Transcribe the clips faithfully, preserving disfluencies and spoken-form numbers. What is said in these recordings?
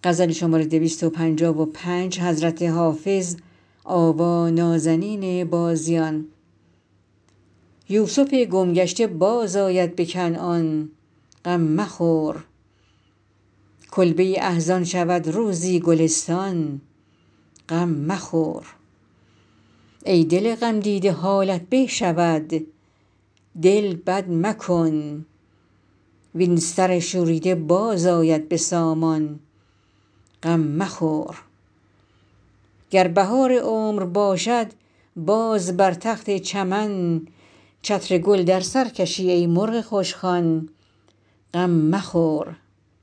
یوسف گم گشته باز آید به کنعان غم مخور کلبه احزان شود روزی گلستان غم مخور ای دل غمدیده حالت به شود دل بد مکن وین سر شوریده باز آید به سامان غم مخور گر بهار عمر باشد باز بر تخت چمن چتر گل در سر کشی ای مرغ خوش خوان غم مخور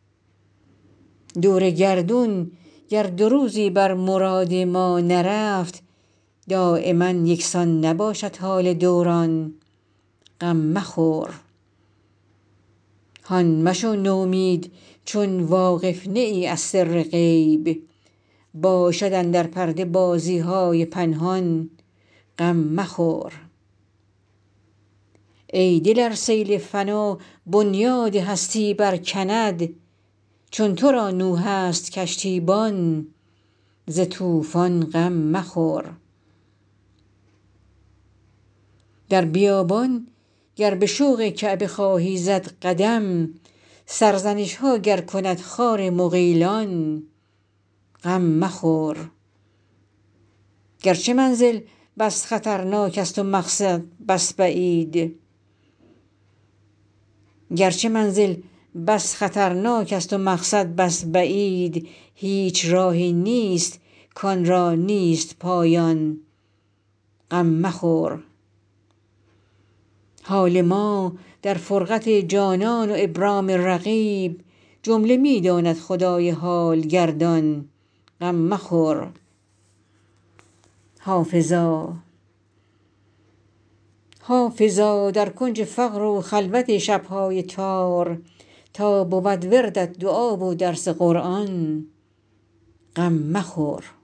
دور گردون گر دو روزی بر مراد ما نرفت دایما یکسان نباشد حال دوران غم مخور هان مشو نومید چون واقف نه ای از سر غیب باشد اندر پرده بازی های پنهان غم مخور ای دل ار سیل فنا بنیاد هستی برکند چون تو را نوح ست کشتیبان ز طوفان غم مخور در بیابان گر به شوق کعبه خواهی زد قدم سرزنش ها گر کند خار مغیلان غم مخور گرچه منزل بس خطرناک ست و مقصد بس بعید هیچ راهی نیست کان را نیست پایان غم مخور حال ما در فرقت جانان و ابرام رقیب جمله می داند خدای حال گردان غم مخور حافظا در کنج فقر و خلوت شب های تار تا بود وردت دعا و درس قرآن غم مخور